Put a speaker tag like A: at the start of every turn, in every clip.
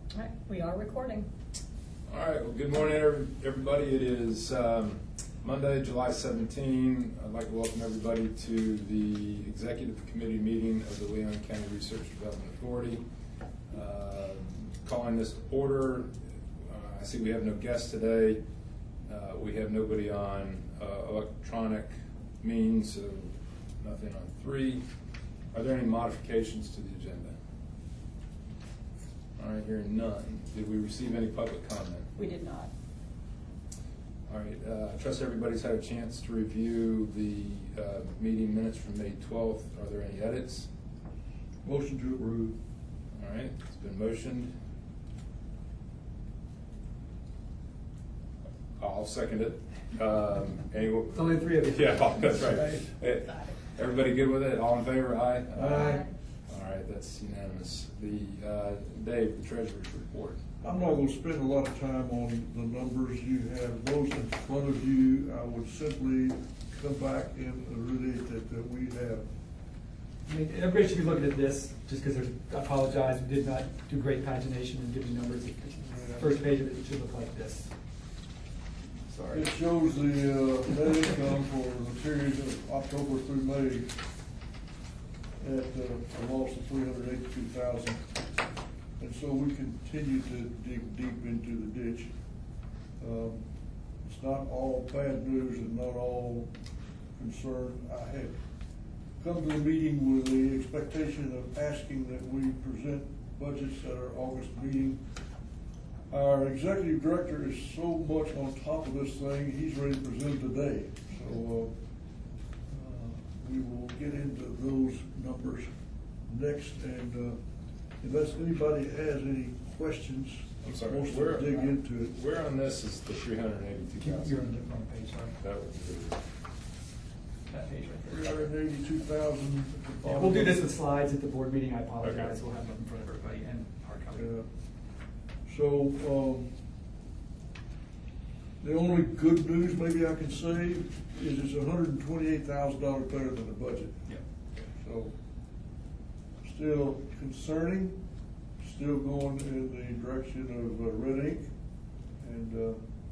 A: All right, we are recording.
B: All right, well, good morning, everybody. It is Monday, July 17. I'd like to welcome everybody to the Executive Committee meeting of the Leon County Research Development Authority. Calling this to order. I see we have no guests today. We have nobody on electronic means, so nothing on 3. Are there any modifications to the agenda? All right, hearing none. Did we receive any public comment?
A: We did not.
B: All right, I trust everybody's had a chance to review the meeting minutes from May 12th. Are there any edits?
C: Motion to approve.
B: All right, it's been motioned. I'll second it.
D: It's only 3 of you.
B: Yeah, that's right. Hey, everybody good with it? All in favor? Aye?
C: Aye.
B: All right, that's unanimous. Dave, the treasurer's report.
C: I'm not going to spend a lot of time on the numbers. You have those in front of you. I would simply come back and reiterate that we have.
D: I mean, everybody should be looking at this, just because I apologize, we did not do great pagination and give you numbers. The first page of it should look like this. Sorry.
C: It shows the net income for the period of October through May at a loss of $382,000. And so we continue to dig deep into the ditch. It's not all bad news and not all concern. I have come to the meeting with the expectation of asking that we present budgets at our August meeting. Our executive director is so much on top of this thing, he's ready to present today. So we will get into those numbers next, and unless anybody has any questions,
B: I'm sorry,
C: we'll dig into it.
B: Where on this is the $382,000?
D: You're on the wrong page, sorry.
B: That would be
D: That page right there.
C: $382,000.
D: Yeah, we'll do this with slides at the board meeting. I apologize.
B: Okay.
D: We'll have them in front of everybody and hard copy.
C: So the only good news maybe I can say is it's $128,000 better than the budget.
D: Yeah.
C: So still concerning, still going in the direction of red ink, and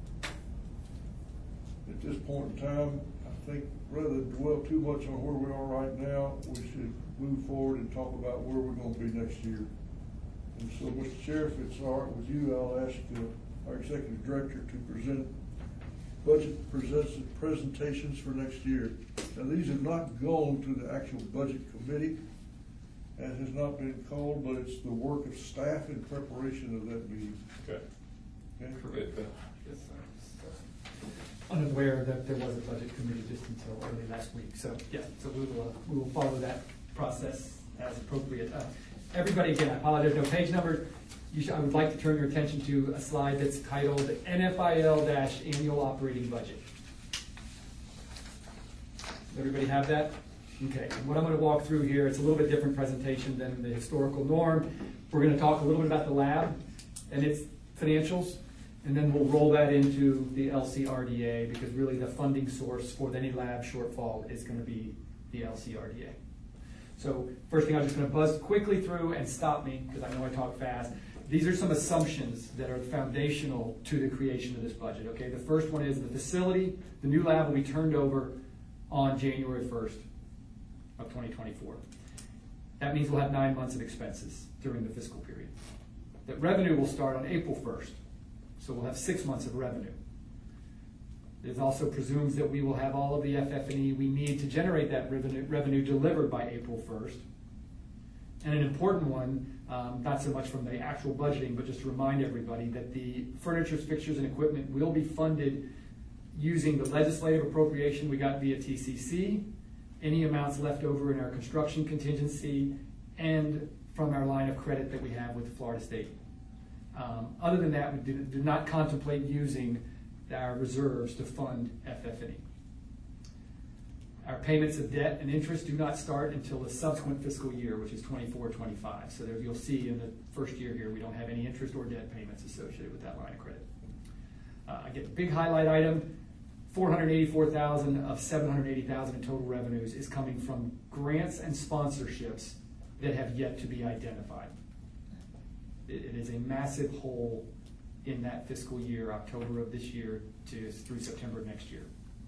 C: at this point in time, I think rather than dwell too much on where we are right now, we should move forward and talk about where we're going to be next year. And so, Mr. Chair, if it's all right with you, I'll ask our executive director to present budget presentations for next year. Now, these have not gone to the actual budget committee, and has not been called, but it's the work of staff in preparation of that meeting.
B: Okay.
C: Okay?
B: Good.
D: Yes, unaware that there was a budget committee just until early last week. So yeah, so we will follow that process as appropriate. Everybody, again, I apologize, no page numbers. I would like to turn your attention to a slide that's titled NFIL-Annual Operating Budget. Everybody have that? Okay, and what I'm going to walk through here, it's a little bit different presentation than the historical norm. We're going to talk a little bit about the lab and its financials, and then we'll roll that into the LCRDA, because really the funding source for any lab shortfall is going to be the LCRDA. So first thing, I'm just going to buzz quickly through and stop me, because I know I talk fast. These are some assumptions that are foundational to the creation of this budget. Okay, the first one is the facility, the new lab will be turned over on January 1st of 2024. That means we'll have 9 months of expenses during the fiscal period. That revenue will start on April 1st, so we'll have 6 months of revenue. It also presumes that we will have all of the FF&E we need to generate that revenue delivered by April 1st. And an important one, not so much from the actual budgeting, but just to remind everybody that the furniture, fixtures, and equipment will be funded using the legislative appropriation we got via TCC, any amounts left over in our construction contingency, and from our line of credit that we have with Florida State. Other than that, we do not contemplate using our reserves to fund FF&E. Our payments of debt and interest do not start until the subsequent fiscal year, which is 24-25. So there, you'll see in the first year here, we don't have any interest or debt payments associated with that line of credit. Again, big highlight item, $484,000 of $780,000 in total revenues is coming from grants and sponsorships that have yet to be identified. it is a massive hole in that fiscal year, October of this year through September of next year.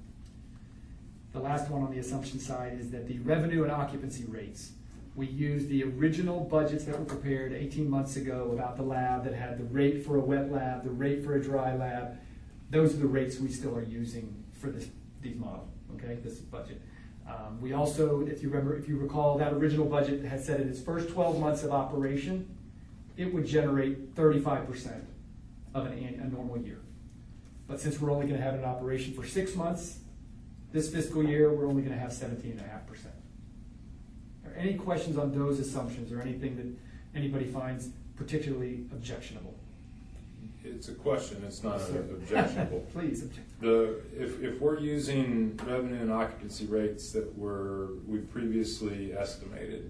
D: The last one on the assumption side is that the revenue and occupancy rates, we use the original budgets that were prepared 18 months ago about the lab that had the rate for a wet lab, the rate for a dry lab. Those are the rates we still are using for these models, okay, this budget. We also, if you recall, that original budget had said in its first 12 months of operation, it would generate 35% of a normal year. But since we're only going to have an operation for 6 months, this fiscal year, we're only going to have 17.5%. Are any questions on those assumptions or anything that anybody finds particularly objectionable?
B: It's a question, it's not objectionable.
D: Please object.
B: If we're using revenue and occupancy rates that we previously estimated,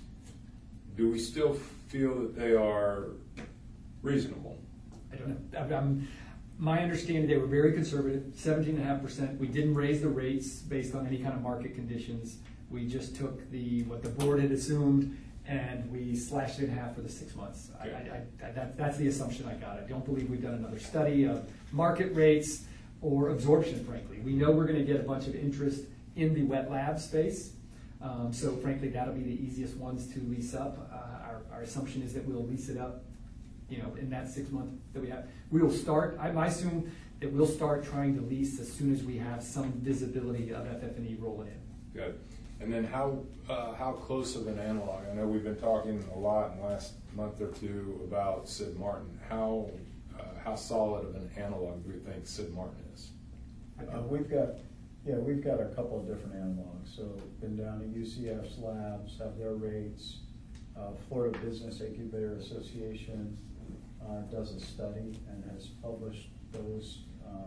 B: do we still feel that they are reasonable?
D: I don't know. My understanding, they were very conservative, 17.5%. We didn't raise the rates based on any kind of market conditions. We just took what the board had assumed and we slashed it in half for the 6 months.
B: Okay.
D: That's the assumption I got. I don't believe we've done another study of market rates or absorption, frankly. We know we're going to get a bunch of interest in the wet lab space. So frankly, that'll be the easiest ones to lease up. Our assumption is that we'll lease it up, in that 6 month that we have. We will start, I assume that we'll start trying to lease as soon as we have some visibility of FF&E rolling in.
B: Good. And then how close of an analog? I know we've been talking a lot in the last month or two about Sid Martin. How solid of an analog do we think Sid Martin is?
E: We've got a couple of different analogs. So been down to UCF's labs, have their rates. Florida Business Incubator Association does a study and has published those.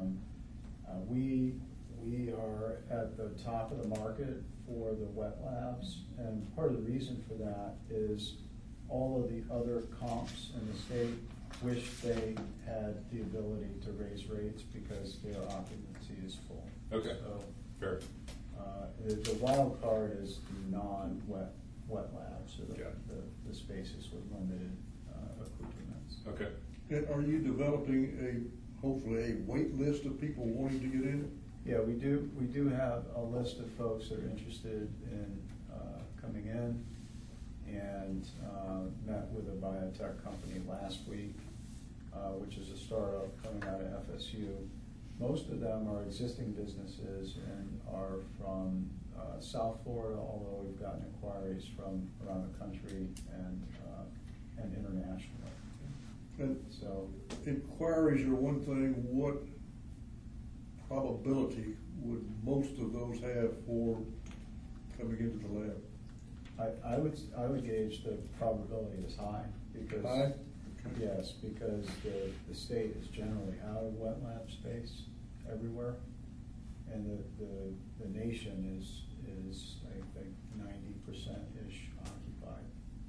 E: We are at the top of the market for the wet labs, and part of the reason for that is all of the other comps in the state wish they had the ability to raise rates because their occupancy is full.
B: Okay,
E: so
B: fair.
E: The wild card is the non-wet labs, so
B: Yeah.
E: the spaces with limited accoutrements.
B: Okay.
C: And are you developing hopefully a wait list of people wanting to get in?
E: Yeah, we do have a list of folks that are interested in coming in, and met with a biotech company last week, which is a startup coming out of FSU. Most of them are existing businesses and are from South Florida, although we've gotten inquiries from around the country and internationally.
C: And
E: so
C: inquiries are one thing. What probability would most of those have for coming into the lab?
E: I would gauge the probability as high because
C: High?
E: yes, because the state is generally out of wet lab space everywhere, and the nation is I think 90%-ish occupied.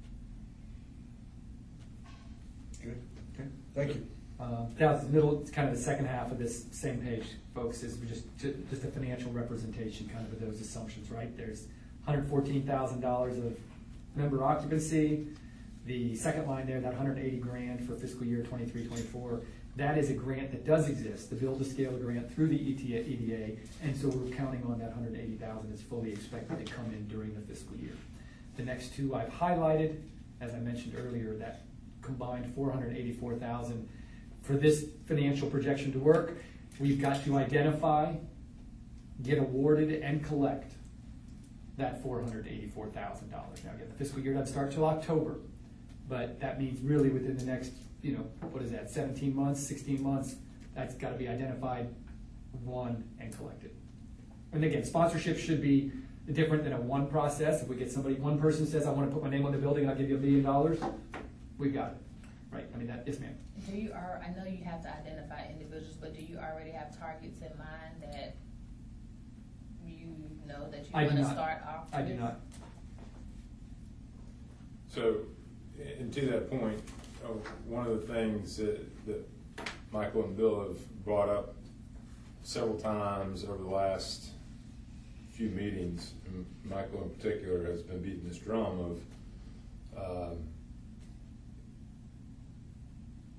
C: Good. Okay. Thank you.
D: Down to the middle, it's kind of the second half of this same page, folks, is just a financial representation kind of those assumptions, right? There's $114,000 of member occupancy. The second line there, that $180,000 for fiscal year 23-24, that is a grant that does exist, the Build to Scale grant through the EDA, and so we're counting on that $180,000 is fully expected to come in during the fiscal year. The next two I've highlighted, as I mentioned earlier, that combined $484,000. For this financial projection to work, we've got to identify, get awarded, and collect that $484,000. Now again, the fiscal year doesn't start till October, but that means really within the next, 17 months, 16 months, that's got to be identified, won, and collected. And again, sponsorship should be different than a one process. If we get one person says, I want to put my name on the building, I'll give you $1 million, we've got it. Right, yes ma'am.
F: I know you have to identify individuals, but do you already have targets in mind that you know that you want to start off with?
D: I do not.
B: So, and to that point, one of the things that Michael and Bill have brought up several times over the last few meetings, and Michael in particular has been beating this drum of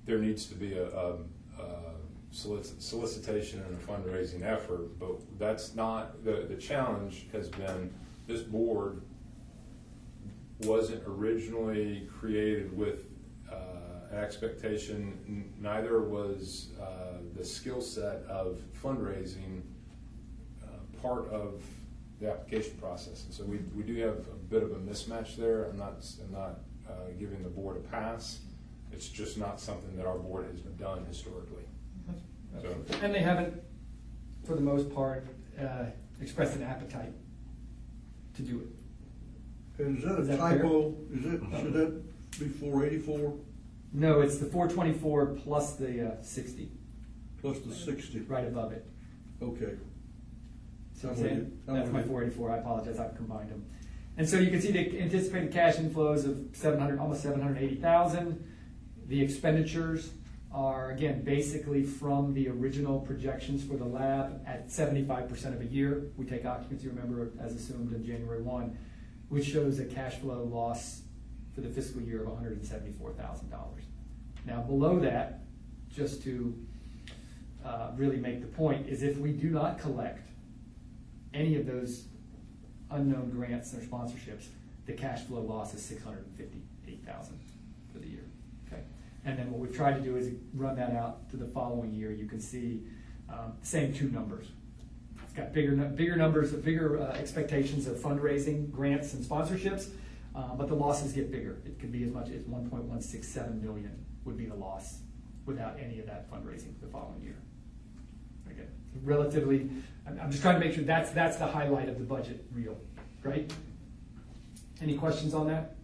B: there needs to be a solicitation and a fundraising effort, but that's not, the challenge has been, this board wasn't originally created with an expectation, neither was the skill set of fundraising part of the application process. And so we do have a bit of a mismatch there. I'm not giving the board a pass. It's just not something that our board has done historically. So,
D: And they haven't, for the most part, expressed an appetite to do it.
C: And is that
D: Is
C: a
D: that fair?
C: typo? Should that be 484
D: No, it's the 424 plus the 60,
C: plus the 60?
D: right above it.
C: Okay.
D: So
C: I'm
D: I'm
C: with
D: saying,
C: you. I'm
D: that's
C: with
D: my
C: you.
D: 484, I apologize, I've combined them. And so you can see the anticipated cash inflows of 700, almost 780,000. The expenditures are, again, basically from the original projections for the lab at 75% of a year. We take occupancy, remember, as assumed in January 1, which shows a cash flow loss for the fiscal year of $174,000. Now below that, just to really make the point, is if we do not collect any of those unknown grants or sponsorships, the cash flow loss is $658,000 for the year. Okay, and then what we've tried to do is run that out to the following year. You can see same two numbers. It's got bigger numbers, bigger expectations of fundraising, grants, and sponsorships, but the losses get bigger. It could be as much as 1.167 million would be the loss without any of that fundraising the following year. Again, relatively, I'm just trying to make sure that's the highlight of the budget reel, right? Any questions on that?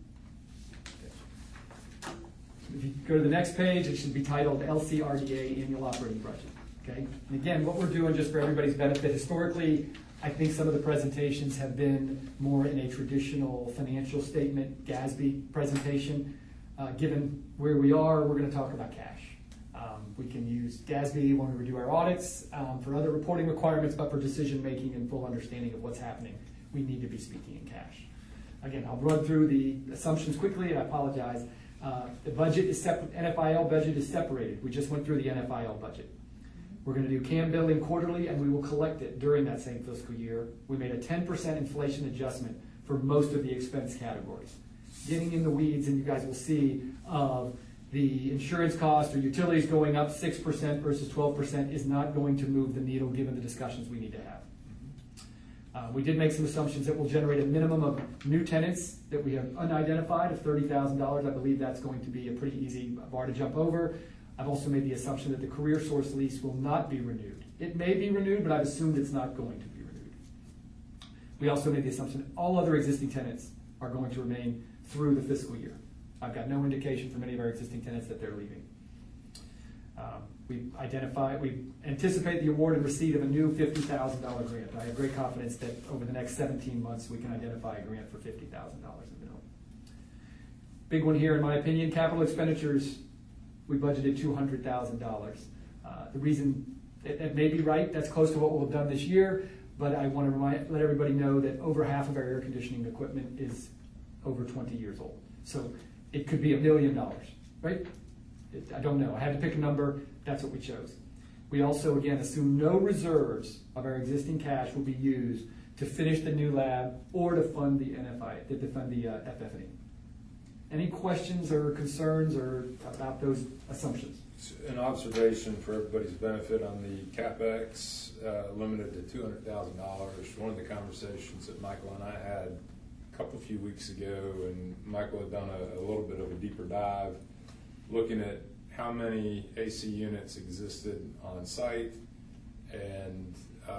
D: If you go to the next page, it should be titled LCRDA Annual Operating Budget. Okay, and again, what we're doing, just for everybody's benefit, historically, I think some of the presentations have been more in a traditional financial statement, GASB presentation. Given where we are, we're going to talk about cash. We can use GASB when we do our audits for other reporting requirements, but for decision making and full understanding of what's happening, we need to be speaking in cash. Again, I'll run through the assumptions quickly. I apologize. The budget is separate. NFIL budget is separated. We just went through the NFIL budget. We're going to do CAM billing quarterly, and we will collect it during that same fiscal year. We made a 10% inflation adjustment for most of the expense categories. Getting in the weeds, and you guys will see the insurance cost or utilities going up 6% versus 12% is not going to move the needle given the discussions we need to have. We did make some assumptions that will generate a minimum of new tenants that we have unidentified of $30,000. I believe that's going to be a pretty easy bar to jump over. I've also made the assumption that the career source lease will not be renewed. It may be renewed, but I've assumed it's not going to be renewed. We also made the assumption that all other existing tenants are going to remain through the fiscal year. I've got no indication from any of our existing tenants that they're leaving. We anticipate the award and receipt of a new $50,000 grant. I have great confidence that over the next 17 months we can identify a grant for $50,000 in minimum. Big one here, in my opinion, capital expenditures. We budgeted $200,000. The reason it may be right, that's close to what we'll have done this year, but I want to let everybody know that over half of our air conditioning equipment is over 20 years old. So it could be $1 million, right? I don't know. I had to pick a number. That's what we chose. We also, again, assume no reserves of our existing cash will be used to finish the new lab or to fund the FF&E. Any questions or concerns about those assumptions?
B: an observation for everybody's benefit on the CapEx, limited to $200,000. One of the conversations that Michael and I had a few weeks ago, and Michael had done a little bit of a deeper dive, looking at how many AC units existed on site and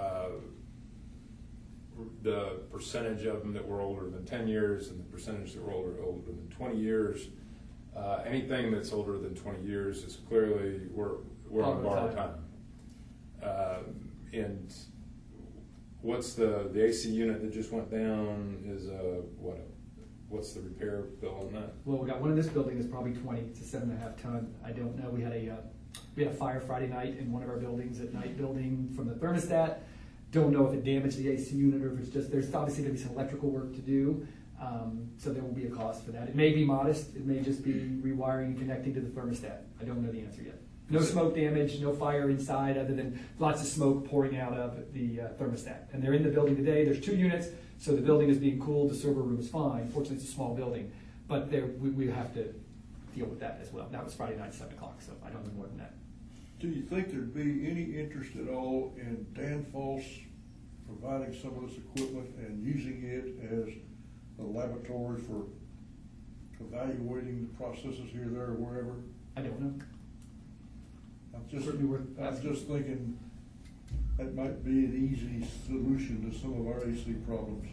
B: the percentage of them that were older than 10 years and the percentage that were older than 20 years. Anything that's older than 20 years is clearly, we're on borrowed time. And what's the AC unit that just went down is what's the repair bill on that?
D: Well, we got one in this building that's probably 20 to 7.5 ton. I don't know. We had a fire Friday night in one of our buildings at night building from the thermostat. Don't know if it damaged the AC unit or if it's just, there's obviously going to be some electrical work to do. So there will be a cost for that. It may be modest, it may just be rewiring and connecting to the thermostat. I don't know the answer yet. No smoke damage, no fire inside other than lots of smoke pouring out of the thermostat. And they're in the building today. There's 2 units, so the building is being cooled. The server room is fine. Fortunately, it's a small building. But we have to deal with that as well. That was Friday night, 7 o'clock, so I don't know more than that.
C: Do you think there'd be any interest at all in Danfoss providing some of this equipment and using it as a laboratory for evaluating the processes here, there, or wherever?
D: I don't know.
C: I'm just thinking that might be an easy solution to some of our AC problems.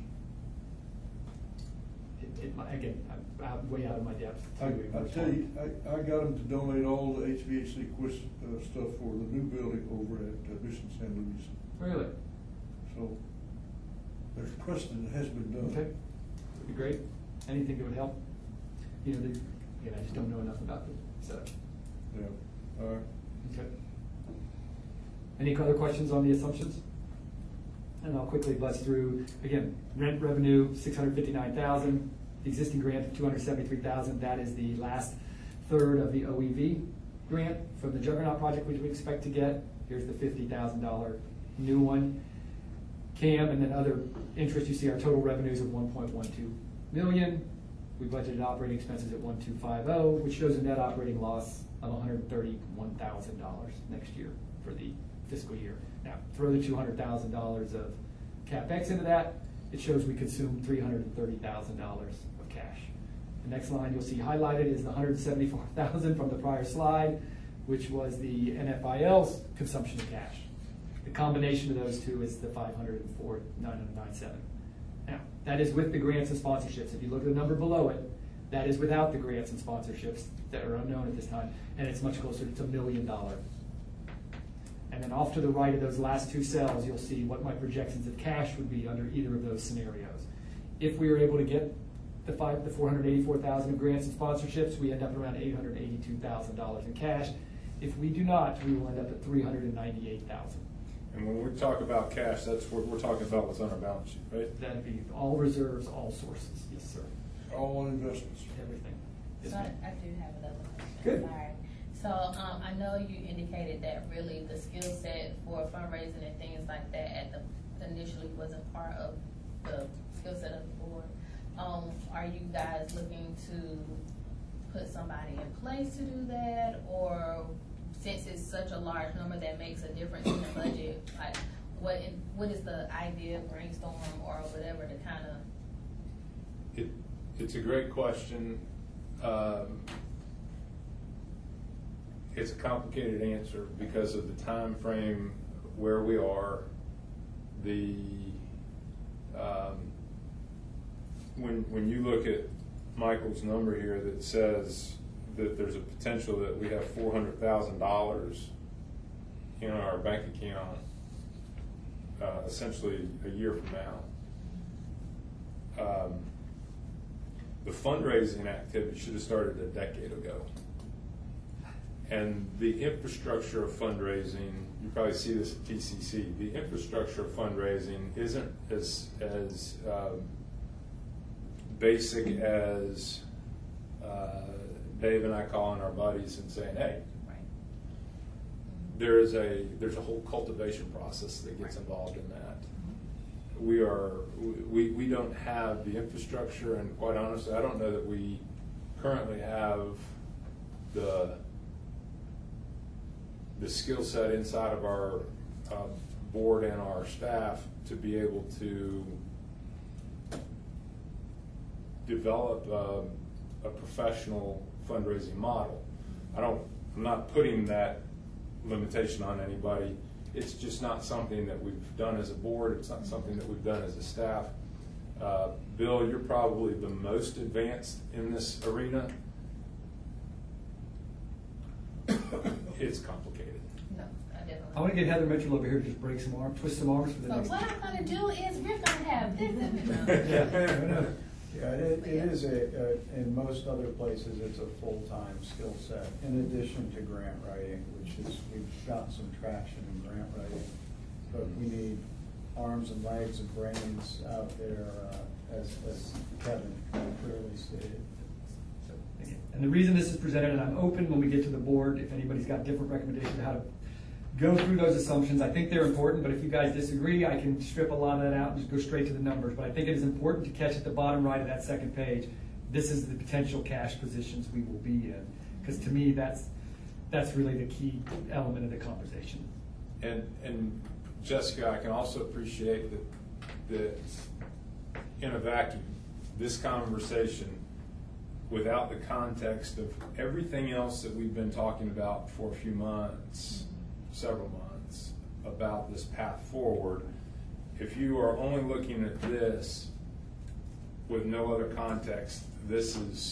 D: Again, I'm way out of my depth.
C: I tell you, I got them to donate all the HVAC stuff for the new building over at Mission San Luis.
D: Really?
C: So there's precedent that has been done.
D: Okay. Would be great. Anything that would help. You know, again, I just don't know enough about the setup.
C: Yeah. All right.
D: Okay. Any other questions on the assumptions? And I'll quickly buzz through, again, rent revenue, $659,000, the existing grant of $273,000. That is the last third of the OEV grant from the Juggernaut project, which we expect to get. Here's the $50,000 new one. CAM and then other interest, you see our total revenues of $1.12 million. We budgeted operating expenses at $1,250, which shows a net operating loss of $131,000 next year for the fiscal year. Now, throw the $200,000 of CapEx into that, it shows we consumed $330,000 of cash. The next line you'll see highlighted is the $174,000 from the prior slide, which was the NFIL's consumption of cash. The combination of those two is the $504,997. Now, that is with the grants and sponsorships. If you look at the number below it, that is without the grants and sponsorships that are unknown at this time, and it's much closer to $1 million. And then off to the right of those last 2 cells, you'll see what my projections of cash would be under either of those scenarios. If we were able to get the $484,000 of grants and sponsorships, we end up around $882,000 in cash. If we do not, we will end up at $398,000.
B: And when we talk about cash, that's what we're talking about what's on our balance sheet, right?
D: That'd be all reserves, all sources. Yes, sir.
C: All investments.
D: Everything. Yes,
F: So
D: ma'am.
F: I do have another question.
D: Good.
F: Sorry. So I know you indicated that really the skill set for fundraising and things like that initially wasn't part of the skill set of the board. Are you guys looking to put somebody in place to do that, or since it's such a large number that makes a difference in the budget, like what is the idea, brainstorm, or whatever to kind of?
B: It's a great question. It's a complicated answer because of the time frame where we are. When you look at Michael's number here that says that there's a potential that we have $400,000 in our bank account essentially a year from now. The fundraising activity should have started a decade ago. And the infrastructure of fundraising, you probably see this at TCC, the infrastructure of fundraising isn't as basic as Dave and I calling our buddies and saying, hey, there's a whole cultivation process that gets involved in that. We don't have the infrastructure, and quite honestly, I don't know that we currently have the skill set inside of our board and our staff to be able to develop a professional fundraising model. I'm not putting that limitation on anybody. It's just not something that we've done as a board. It's not something that we've done as a staff. Bill, you're probably the most advanced in this arena. It's complicated.
F: No, I definitely.
D: I want to get Heather Mitchell over here to just break some arms, twist some arms for the
F: So
D: next.
F: what I'm gonna do is we're gonna have this.
E: Yeah, it is in most other places, it's a full-time skill set, in addition to grant writing, which is, we've gotten some traction in grant writing, but we need arms and legs and brains out there, as Kevin clearly stated.
D: So, again, and the reason this is presented, and I'm open when we get to the board, if anybody's got different recommendations on how to go through those assumptions. I think they're important, but if you guys disagree, I can strip a lot of that out and just go straight to the numbers. But I think it is important to catch at the bottom right of that second page, this is the potential cash positions we will be in. Because to me, that's really the key element of the conversation.
B: And Jessica, I can also appreciate that in a vacuum, this conversation, without the context of everything else that we've been talking about for a few months, several months, about this path forward, if you are only looking at this with no other context, this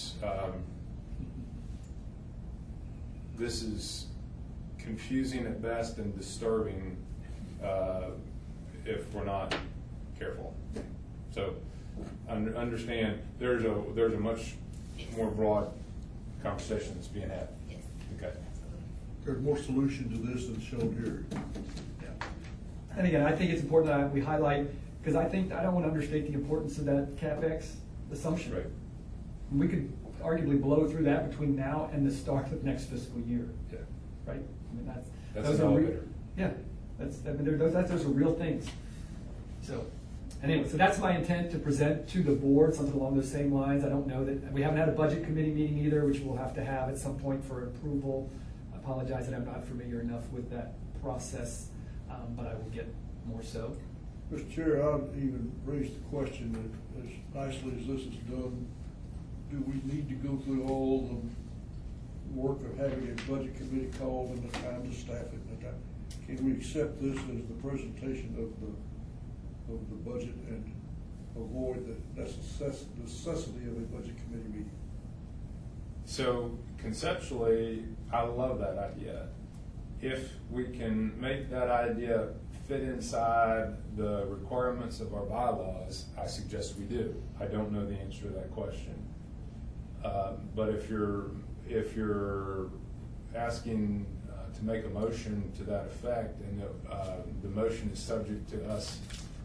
B: is confusing at best and disturbing if we're not careful. So understand there's a much more broad conversation that's being had.
F: Yes.
B: Okay.
C: There's more solution to this than shown here.
D: And again, I think it's important that we highlight, because I don't want to understate the importance of that CapEx assumption.
B: Right.
D: We could arguably blow through that between now and the start of next fiscal year.
B: Yeah.
D: Right? I mean,
B: That's
D: those
B: an
D: are
B: elevator.
D: Yeah, those are real things. So, anyway, so that's my intent to present to the board, something along those same lines. I don't know that, we haven't had a budget committee meeting either, which we'll have to have at some point for approval. I apologize that I'm not familiar enough with that process, but I will get more so.
C: Mr. Chair, I'd even raise the question that as nicely as this is done, do we need to go through all the work of having a budget committee called and the time to staff it and the time? Can we accept this as the presentation of the budget and avoid the necessity of a budget committee meeting?
B: So conceptually, I love that idea. If we can make that idea fit inside the requirements of our bylaws, I suggest we do. I don't know the answer to that question. But if you're asking to make a motion to that effect, and the motion is subject to us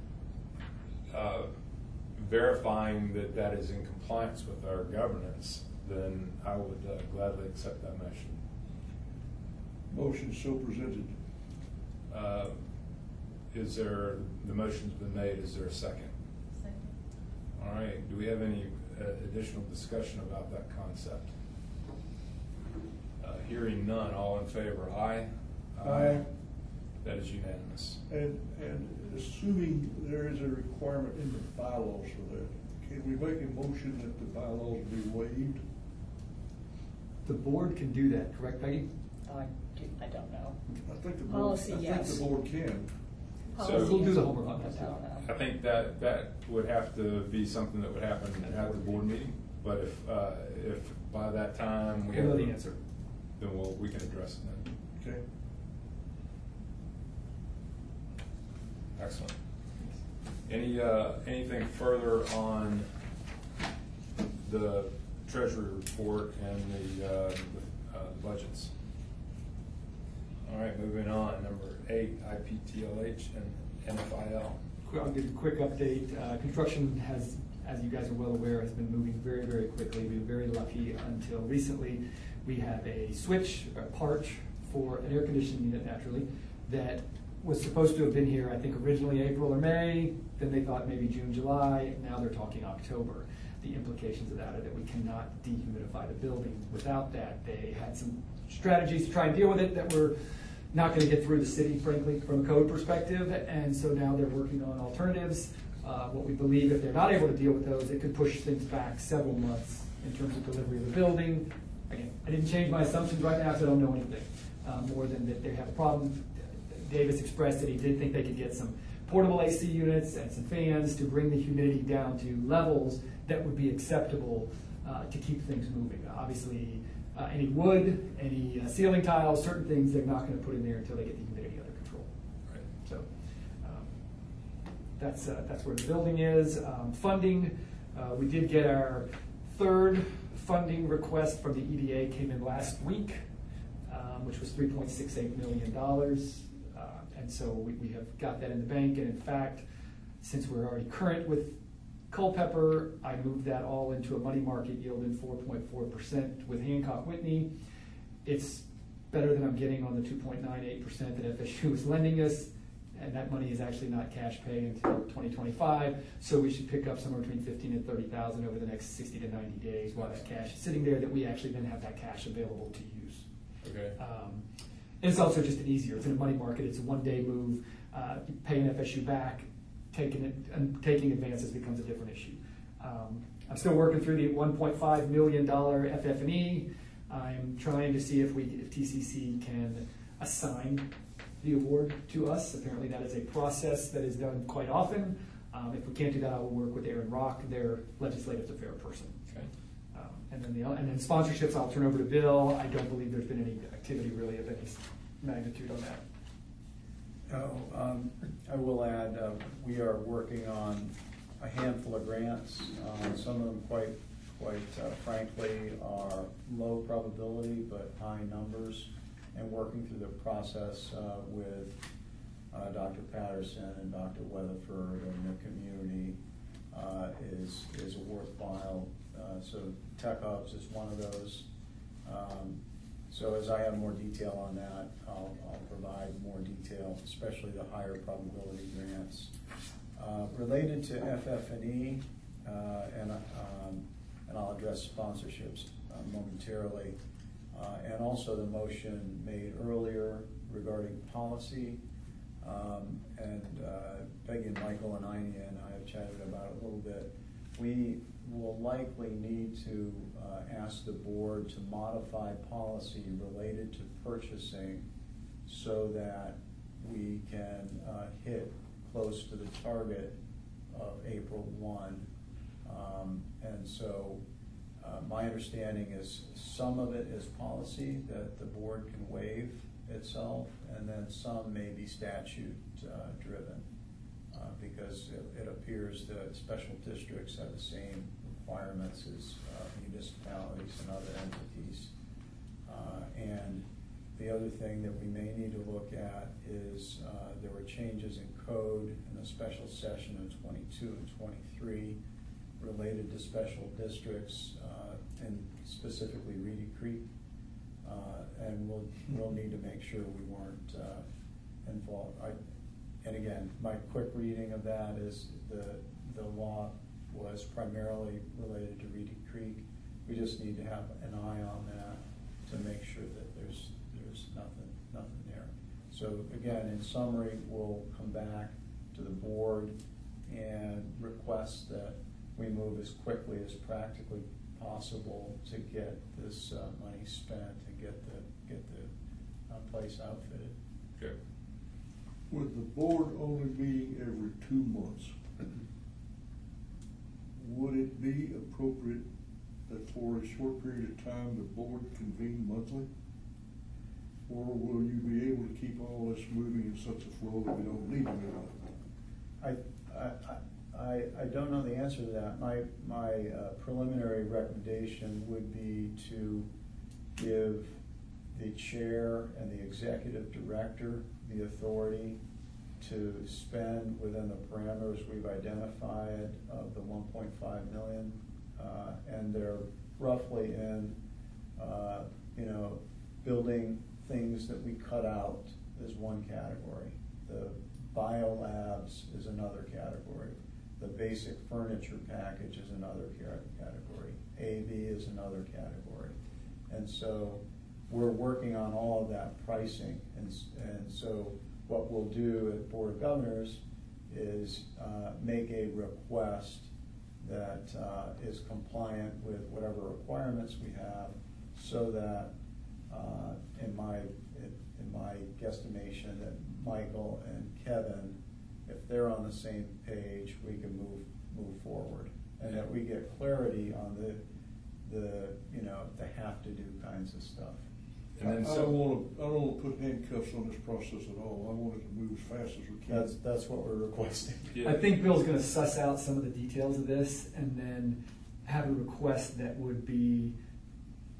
B: verifying that that is in compliance with our governance, then I would gladly accept that motion.
C: Motion so presented.
B: The motion's been made, is there a second?
F: Second.
B: All right, do we have any additional discussion about that concept? Hearing none, all in favor, aye?
C: Aye.
B: That is unanimous.
C: And assuming there is a requirement in the bylaws for that, can we make a motion that the bylaws be waived?
D: The board can do that, correct, Peggy?
A: I don't know.
C: I think the board,
A: Policy,
C: I think
A: yes.
C: the board can.
B: So-
D: We'll do the homework on
A: I
D: that.
A: don't know.
B: I think that would have to be something that would happen at the board meeting, but if by that time we
D: We'll know
B: have
D: the answer.
B: then we can address it then.
C: Okay.
B: Excellent. Anything further on the Treasury report and the budgets? All right, moving on. Number 8, IPTLH and NFIL.
D: I'll give you a quick update. Construction has, as you guys are well aware, has been moving very, very quickly. We were very lucky until recently. We have a switch, a part for an air conditioning unit, naturally, that was supposed to have been here, I think, originally April or May. Then they thought maybe June, July. Now they're talking October. The implications of that are that we cannot dehumidify the building without that. They had some strategies to try and deal with it that were not going to get through the city, frankly, from a code perspective. And so now they're working on alternatives. What we believe, if they're not able to deal with those, it could push things back several months in terms of delivery of the building. Again, I didn't change my assumptions right now because I don't know anything more than that they have a problem. Davis expressed that he did think they could get some portable AC units and some fans to bring the humidity down to levels that would be acceptable to keep things moving. Obviously, any wood, any ceiling tiles, certain things they're not going to put in there until they get the humidity under control.
B: Right.
D: So that's where the building is. Funding, we did get our third funding request from the EDA, came in last week, which was $3.68 million. And so we have got that in the bank, and in fact, since we're already current with Culpeper, I moved that all into a money market yielding 4.4% with Hancock Whitney. It's better than I'm getting on the 2.98% that FSU is lending us, and that money is actually not cash pay until 2025. So we should pick up somewhere between 15 and 30,000 over the next 60 to 90 days while that cash is sitting there, that we actually then have that cash available to use.
B: Okay.
D: And it's also just an easier. It's in a money market. It's a one-day move. Paying FSU back, taking advances becomes a different issue. I'm still working through the $1.5 million FF&E. I'm trying to see if TCC can assign the award to us. Apparently that is a process that is done quite often. If we can't do that, I will work with Aaron Rock, their legislative affairs person.
B: Okay.
D: And then sponsorships, I'll turn over to Bill. I don't believe there's been any activity really of any magnitude on that.
E: I will add, we are working on a handful of grants. Some of them quite frankly are low probability but high numbers, and working through the process with Dr. Patterson and Dr. Weatherford and the community is worthwhile. So Tech Hubs is one of those. So as I have more detail on that, I'll provide more detail, especially the higher probability grants. Related to FF&E, and I'll address sponsorships momentarily, and also the motion made earlier regarding policy. And Peggy and Michael and Ina and I have chatted about it a little bit. We will likely need to ask the board to modify policy related to purchasing so that we can hit close to the target of April 1. And so my understanding is some of it is policy that the board can waive itself, and then some may be statute driven, because it appears that special districts have the same requirements as municipalities and other entities. And the other thing that we may need to look at is there were changes in code in the special session of 22 and 23 related to special districts, and specifically Reedy Creek. And we'll need to make sure we weren't involved. And again, my quick reading of that is the law was primarily related to Reedy Creek. We just need to have an eye on that to make sure that there's nothing there. So again, in summary, we'll come back to the board and request that we move as quickly as practically possible to get this money spent and get the place outfitted.
B: Okay.
C: With the board only meeting every 2 months, would it be appropriate that for a short period of time the board convene monthly? Or will you be able to keep all this moving in such a flow that we don't need to meet monthly?
E: I don't know the answer to that. My preliminary recommendation would be to give the chair and the executive director the authority to spend within the parameters we've identified of the 1.5 million, and they're roughly in, building things that we cut out is one category. The biolabs is another category. The basic furniture package is another category. AV is another category. And so we're working on all of that pricing. And so what we'll do at Board of Governors is make a request that is compliant with whatever requirements we have, so that in my guesstimation that Michael and Kevin, if they're on the same page, we can move forward, and that we get clarity on the have to do kinds of stuff.
B: And then
C: I don't want to put handcuffs on this process at all. I want it to move as fast as we can.
E: That's what we're requesting.
B: Yeah.
D: I think Bill's going to suss out some of the details of this and then have a request that would be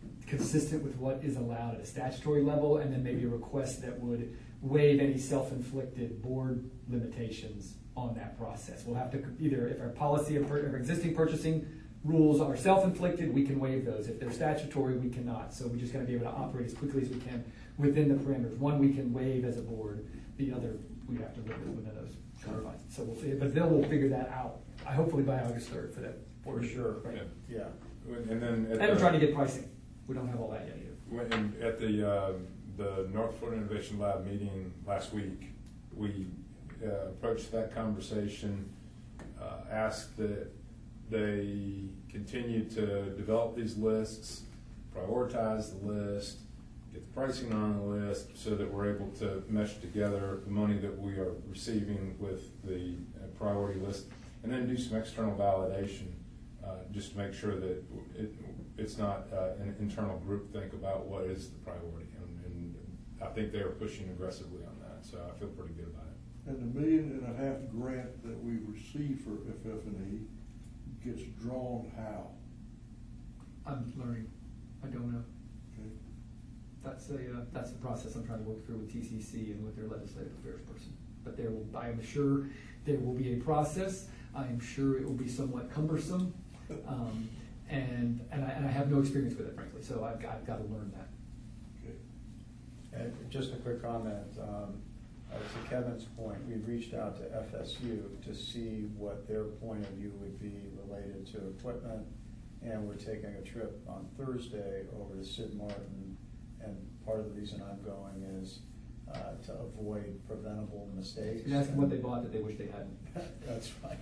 D: consistent with what is allowed at a statutory level, and then maybe a request that would waive any self-inflicted board limitations on that process. We'll have to either, if our policy of our existing purchasing rules are self-inflicted, we can waive those. If they're statutory, we cannot. So we just got to be able to operate as quickly as we can within the parameters. One we can waive as a board, the other we have to live within those confines. So we'll see, but then we'll figure that out. Hopefully by August 3rd for that.
E: For sure,
D: Right.
E: yeah.
B: And then
D: And we're trying to get pricing. We don't have all that yet either.
B: when, at the North Florida Innovation Lab meeting last week, we approached that conversation, asked that they continue to develop these lists, prioritize the list, get the pricing on the list, so that we're able to mesh together the money that we are receiving with the priority list, and then do some external validation, just to make sure that it's not an internal group think about what is the priority. And I think they are pushing aggressively on that, so I feel pretty good about it.
C: And the $1.5 million grant that we received for FF&E gets drawn how?
D: I'm learning. I don't know.
C: Okay.
D: That's the process I'm trying to work through with TCC and with their legislative affairs person. But I am sure there will be a process. I am sure it will be somewhat cumbersome, and I have no experience with it, frankly. So I've got to learn that.
C: Okay.
E: And just a quick comment, to Kevin's point, we reached out to FSU to see what their point of view would be related to equipment, and we're taking a trip on Thursday over to Sid Martin, and part of the reason I'm going is to avoid preventable mistakes.
D: You ask them what they bought that they wish they hadn't.
E: That's right.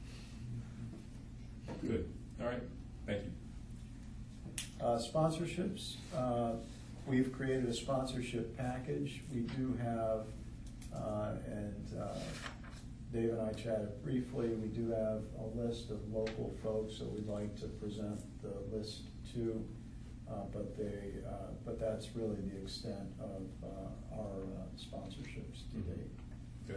B: Good. All right. Thank you.
E: Sponsorships. We've created a sponsorship package. We do have, Dave and I chatted briefly, we do have a list of local folks that we'd like to present the list to, but that's really the extent of our sponsorships to date.
B: Okay.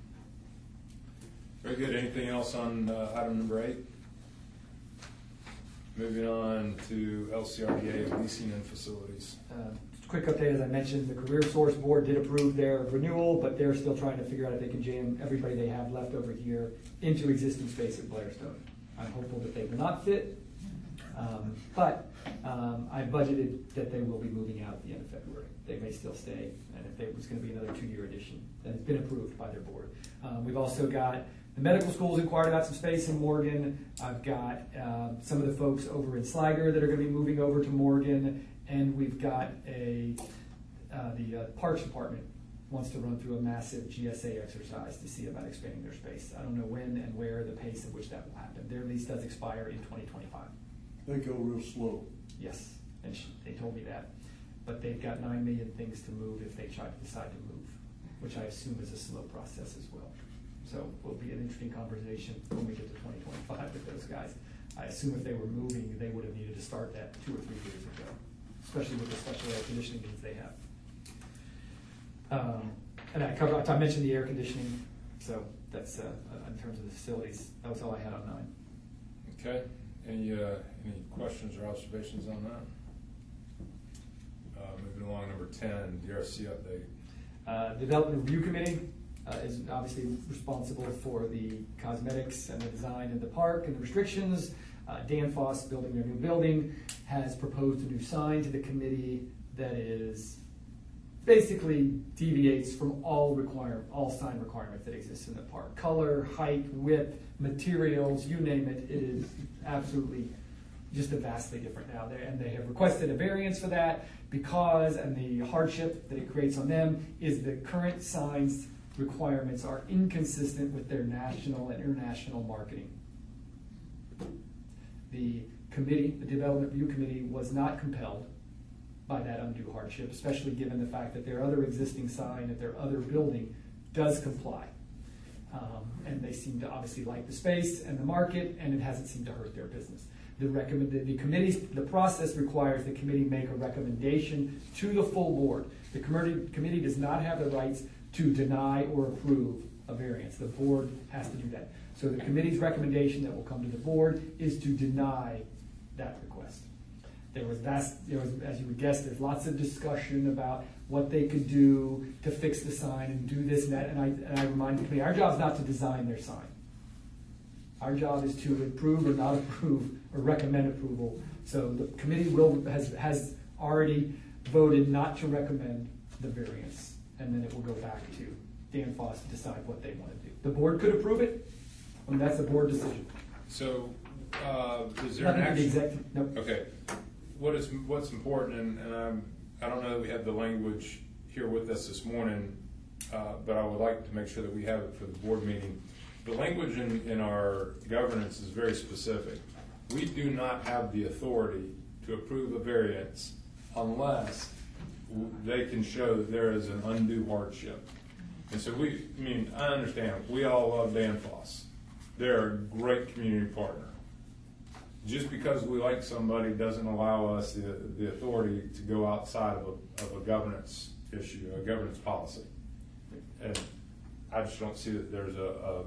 B: Very good. Anything else on item number 8? Moving on to LCRDA, leasing and facilities.
D: Just a quick update, as I mentioned, the Career Source Board did approve their renewal, but they're still trying to figure out if they can jam everybody they have left over here into existing space at Blairstone. I'm hopeful that they will not fit, but I budgeted that they will be moving out at the end of February. They may still stay, and if it was going to be another 2-year addition, then it's been approved by their board. We've also got the medical schools inquired about some space in Morgan. I've got some of the folks over in Sligo that are going to be moving over to Morgan, and we've got the Parks Department wants to run through a massive GSA exercise to see about expanding their space. I don't know when and where, the pace at which that will happen. Their lease does expire in 2025.
C: They go real slow.
D: Yes, and they told me that. But they've got 9 million things to move if they decide to move, which I assume is a slow process as well. So it will be an interesting conversation when we get to 2025 with those guys. I assume if they were moving, they would have needed to start that 2 or 3 years ago, especially with the special air conditioning needs they have. And I mentioned the air conditioning, so that's in terms of the facilities. That was all I had on 9.
B: Okay. Any questions or observations on that? Moving along, number 10, DRC update.
D: Development Review Committee is obviously responsible for the cosmetics and the design in the park and the restrictions. Danfoss, building their new building, has proposed a new sign to the committee that is basically deviates from all sign requirements that exist in the park. Color, height, width, materials, you name it, it is absolutely just vastly different now. And they have requested a variance for that because, and the hardship that it creates on them is the current signs requirements are inconsistent with their national and international marketing. The committee, the Development Review Committee, was not compelled by that undue hardship, especially given the fact that their other existing sign at their other building does comply. And they seem to obviously like the space and the market, and it hasn't seemed to hurt their business. The process requires the committee make a recommendation to the full board. The committee does not have the rights to deny or approve a variance. The board has to do that. So the committee's recommendation that will come to the board is to deny that request. there was, as you would guess, there's lots of discussion about what they could do to fix the sign and do this and that. And I reminded the committee, our job is not to design their sign. Our job is to approve or not approve or recommend approval. So the committee has already voted not to recommend the variance, and then it will go back to Danfoss to decide what they want to do. The board could approve it. I mean, that's a board decision.
B: So, is there an
D: Nothing to the
B: action?
D: executive, no.
B: Okay, what's important, and I don't know that we have the language here with us this morning, but I would like to make sure that we have it for the board meeting. The language in our governance is very specific. We do not have the authority to approve a variance unless they can show that there is an undue hardship. And so I understand, we all love Danfoss. They're a great community partner. Just because we like somebody doesn't allow us the authority to go outside of a governance issue, a governance policy. And I just don't see that there's a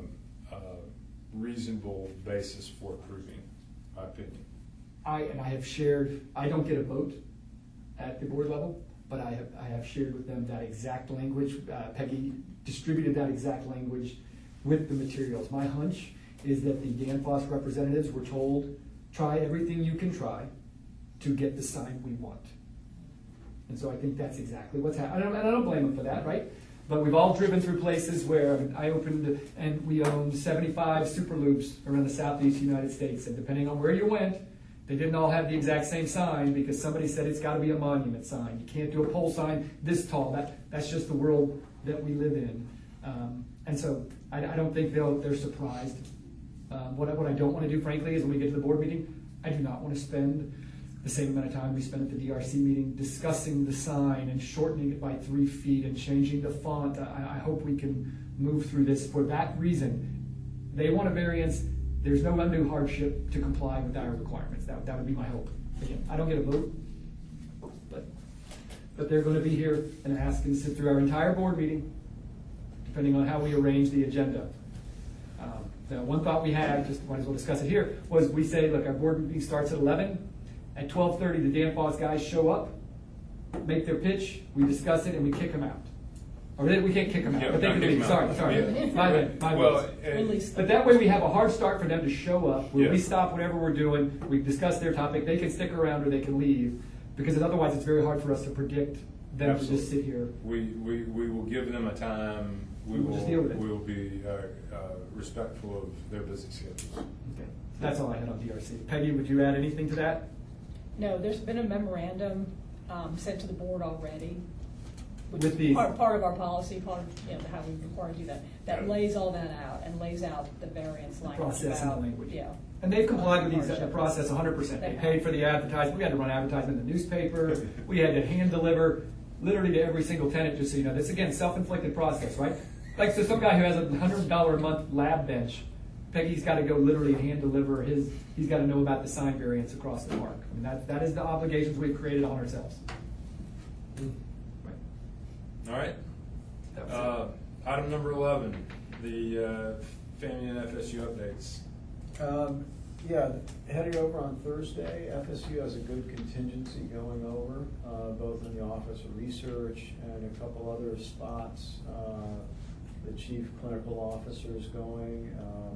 B: reasonable basis for approving, my opinion.
D: I have shared, I don't get a vote at the board level, but I have shared with them that exact language. Peggy distributed that exact language with the materials. My hunch is that the Danfoss representatives were told, try everything you can try to get the sign we want. And so I think that's exactly what's happening. And I don't blame them for that, right? But we've all driven through places where I opened and we owned 75 super loops around the southeast United States. And depending on where you went, they didn't all have the exact same sign because somebody said it's got to be a monument sign. You can't do a pole sign this tall. That's just the world that we live in. And so I don't think they're surprised. What I don't want to do, frankly, is when we get to the board meeting, I do not want to spend the same amount of time we spent at the DRC meeting discussing the sign and shortening it by 3 feet and changing the font. I hope we can move through this for that reason. They want a variance. There's no undue hardship to comply with our requirements. That would be my hope. Again, I don't get a vote, but they're going to be here and ask and sit through our entire board meeting, depending on how we arrange the agenda. Now, one thought we had, just might as well discuss it here, was we say, look, our board meeting starts at 11. At 12:30, the Danfoss guys show up, make their pitch, we discuss it, and we kick them out. Or we can't kick them out,
B: Yeah,
D: but they
B: not
D: can
B: kick
D: leave.
B: them
D: Sorry,
B: out.
D: sorry.
B: Yeah.
D: My bad, my
B: Well,
D: bad.
A: Release them.
D: But that way we have a hard start for them to show up, where we
B: Yeah.
D: stop whatever we're doing, we discuss their topic, they can stick around or they can leave, because otherwise it's very hard for us to predict them to just sit here.
B: We will give them a time.
D: We'll just deal with it.
B: We will be respectful of their busy schedules.
D: Okay, that's all I had on DRC. Peggy, would you add anything to that?
A: No, there's been a memorandum sent to the board already, which
D: With
A: is
D: the-
A: part of our policy, part of how we require to do that. That
B: Yeah.
A: lays all that out and lays out the variance language.
D: Process and
A: about-
D: language.
A: Yeah.
D: And they've complied with the
A: Hardship.
D: process 100%. They
A: They have.
D: paid for the advertisement. We had to run advertisement in the newspaper. We had to hand deliver literally to every single tenant, just so you know. This, again, self-inflicted process, right? Like, so some guy who has a $100 a month lab bench, Peggy's got to go literally hand deliver he's got to know about the sign variance across the park. I mean, that is the obligations we've created on ourselves. Right.
B: All right.
D: That was it.
B: Item number 11, the Family and FSU updates.
E: Yeah, heading over on Thursday, FSU has a good contingency going over, both in the Office of Research and a couple other spots. The Chief Clinical Officer is going,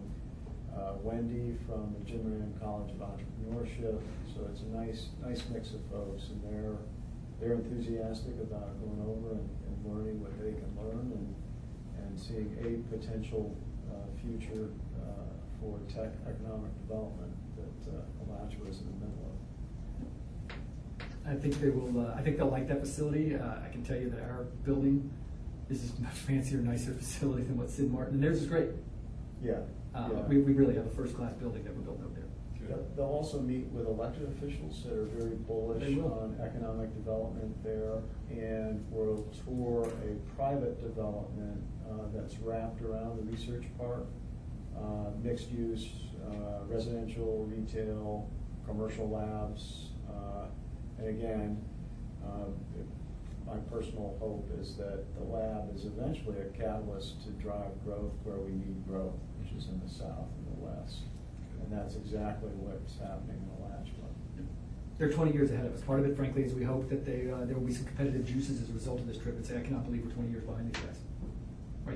E: Wendy from the Jim Moran College of Entrepreneurship. So it's a nice mix of folks, and they're enthusiastic about going over and learning what they can learn and seeing a potential future for tech economic development that Alachua is in the middle of.
D: I think they will. I think they'll like that facility. I can tell you that our building is a much fancier, nicer facility than what Sid Martin, and theirs is great.
E: Yeah.
D: We really have a first-class building that we're building up there.
E: They'll also meet with elected officials that are very bullish
D: They will.
E: on economic development there, and we'll tour a private development that's wrapped around the research park, mixed use, residential, retail, commercial labs, and again, my personal hope is that the lab is eventually a catalyst to drive growth where we need growth, which is in the south and the west. And that's exactly what's happening in Alachua.
D: they're 20 years ahead of us. Part of it, frankly, is we hope that there will be some competitive juices as a result of this trip and say, I cannot believe we're 20 years behind these guys. Right?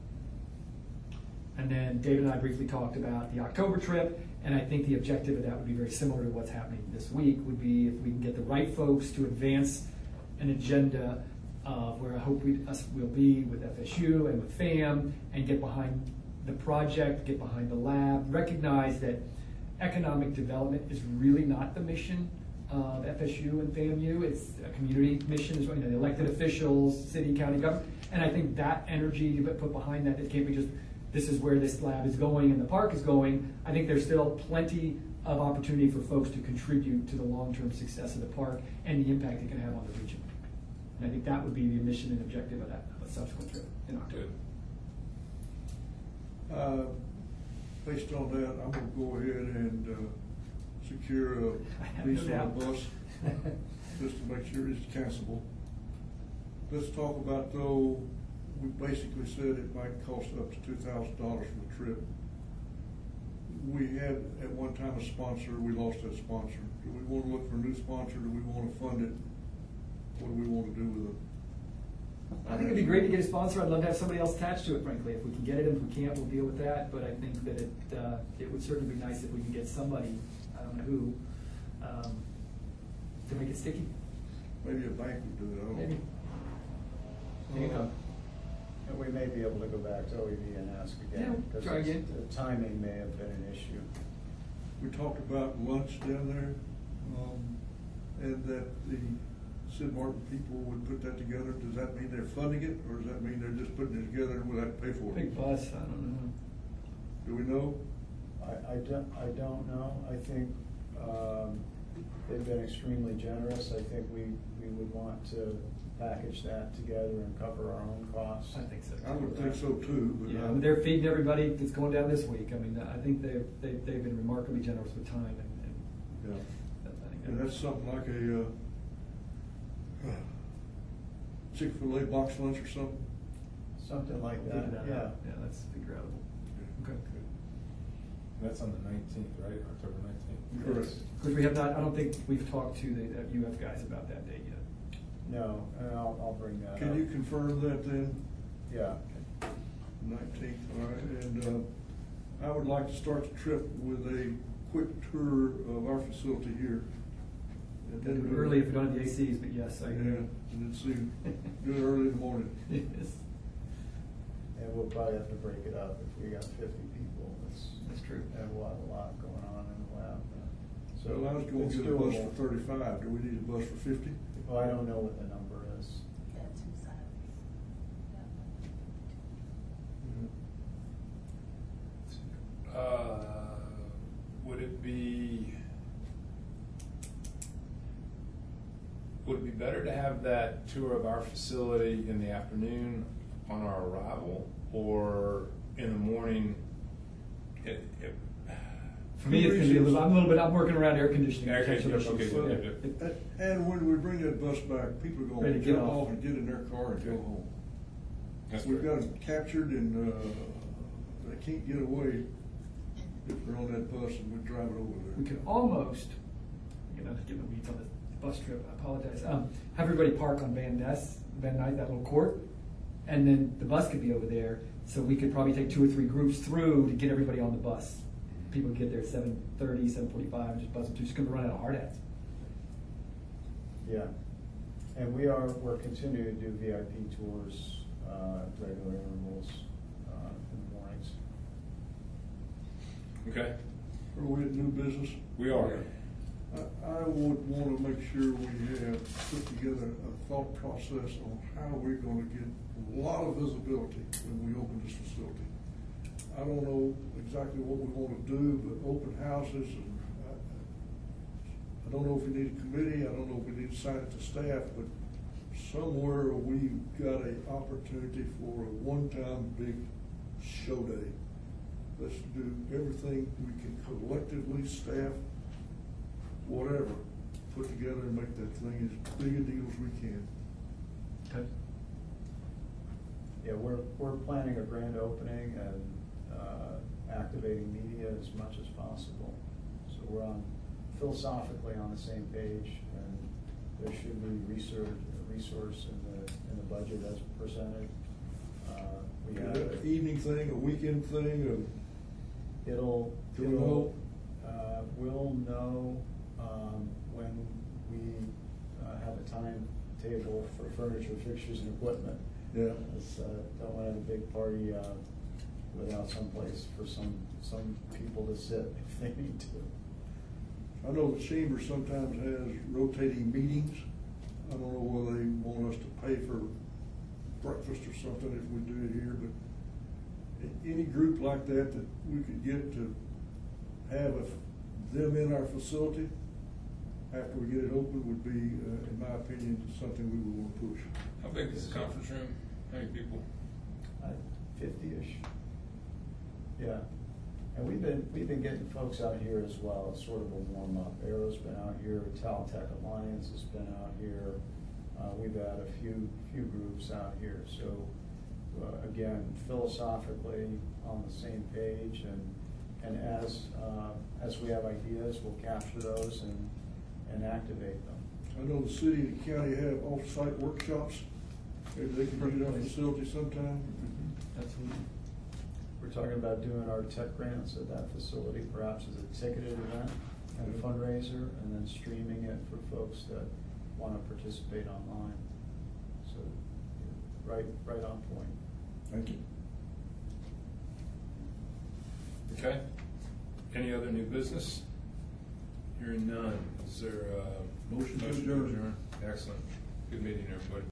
D: And then David and I briefly talked about the October trip, and I think the objective of that would be very similar to what's happening this week, would be if we can get the right folks to advance an agenda of where I hope we'll be with FSU and with FAM, and get behind the project, get behind the lab, recognize that economic development is really not the mission of FSU and FAMU. It's a community mission, is, the elected officials, city, county government. And I think that energy you put behind that, it can't be just, this is where this lab is going and the park is going. I think there's still plenty of opportunity for folks to contribute to the long-term success of the park and the impact it can have on the region. And I think that would be the mission and objective of that, of a subsequent trip in October.
C: Based on that, I'm gonna go ahead and secure a lease on a bus, just to make sure it's cancelable. Let's talk about, though, we basically said it might cost up to $2,000 for the trip. We had at one time a sponsor, we lost that sponsor. Do we want to look for a new sponsor? Do we want to fund it? What do we want to do with it?
D: I think it'd be great to get a sponsor. I'd love to have somebody else attached to it, frankly. If we can get it, if we can't, we'll deal with that. But I think that it would certainly be nice if we can get somebody, I don't know who, to make it sticky.
C: Maybe a bank would do it, I don't know.
D: Maybe. There you go.
E: And we may be able to go back to OEB and ask again.
D: Yeah,
E: because
D: try again.
E: The timing may have been an issue.
C: We talked about lunch down there, and that the Sid Martin people would put that together. Does that mean they're funding it, or does that mean they're just putting it together and we'll have to pay for it?
D: Big bus, I don't know.
C: Do we know?
E: I don't know. I think they've been extremely generous. I think we would want to package that together and cover our own costs.
D: I think so.
C: I would think so too, but.
D: Yeah, they're feeding everybody that's going down this week. I mean, I think they've been remarkably generous with time and
C: Yeah.
D: I think
C: And that's something like a Chick-fil-A box lunch or something?
E: Something like
D: We'll
E: that,
D: figure that
E: yeah.
D: out. Yeah, that's figure outable. Okay.
B: That's on the 19th, right? October 19th.
C: Correct.
D: Because we have not, I don't think we've talked to the UF guys about that date yet.
E: No, and I'll bring that up.
C: Can you confirm that then?
E: Yeah.
C: 19th, all right. And I would like to start the trip with a quick tour of our facility here. And then
D: Early if we don't have the ACs, but yes, I
C: Yeah,
D: agree.
C: and then see, do it early in the morning.
D: Yes,
E: And we'll probably have to break it up if we got 50 people.
D: that's true.
E: And we'll have a lot going on in the lab.
C: So I was going
E: it's
C: to get a bus
E: doable.
C: for 35. Do we need a bus for 50?
E: Well, I don't know what the number is.
F: Got two sides.
B: Would it be better to have that tour of our facility in the afternoon on our arrival, or in the morning?
D: For me, it's gonna be I'm working around air conditioning.
B: Air conditioning,
D: potential
B: okay,
D: issues.
B: good.
C: And when we bring that bus back, people are
D: Ready
C: going
D: to
C: to
D: get
C: jump
D: off.
C: off and get in their car and go
B: Okay.
C: home.
B: That's
C: We've
B: great.
C: got them captured and they can't get away if they're on that bus and we drive it over there.
D: We could almost, to get the weeds on the bus trip, I apologize, have everybody park on Van Ness, Van Nuys, that little court, and then the bus could be over there, so we could probably take 2 or 3 groups through to get everybody on the bus. People would get there at 7:30, 7:45, and just buzz them through, just gonna run out of hard hats.
E: Yeah. And we're continuing to do VIP tours, regular intervals, in the mornings.
B: Okay,
C: Are we at new business?
B: we are.
C: I would want to make sure we have put together a thought process on how we're going to get a lot of visibility when we open this facility. I don't know exactly what we want to do, but open houses, and I don't know if we need a committee, I don't know if we need to assign it to staff, but somewhere we've got an opportunity for a one-time big show day. Let's do everything we can collectively, staff, whatever, put together and make that thing as big a deal as we can.
D: Okay.
E: Yeah, we're planning a grand opening and activating media as much as possible. So we're on philosophically on the same page, and there should be resource in the budget as presented. We
C: Is
E: have,
C: that an evening thing, a weekend thing,
E: it'll,
C: Do we know?
E: we'll know, when we, have a timetable for furniture, fixtures, and equipment.
C: Yeah.
E: Don't want to have a big party, without some place for some people to sit if they need to.
C: I know the chamber sometimes has rotating meetings. I don't know whether they want us to pay for breakfast or something if we do it here, but any group like that we could get to have them in our facility after we get it open would be, in my opinion, something we would want to push.
B: How big is the conference room? How many people?
E: 50-ish. Yeah, and we've been getting folks out here as well, as sort of a warm-up. Arrow's been out here, Taltech Alliance has been out here. We've had a few groups out here, so again, philosophically on the same page, and as we have ideas, we'll capture those and activate them.
C: I know the city and the county have off-site workshops. Maybe they can bring it our facility sometime.
E: Absolutely. We're talking about doing our tech grants at that facility, perhaps as a ticketed event and a fundraiser, and then streaming it for folks that want to participate online. So, right on point.
C: Thank you.
B: Okay. Any other new business? Hearing none. Is there a
C: Motion to adjourn.
B: Excellent. Good meeting, everybody.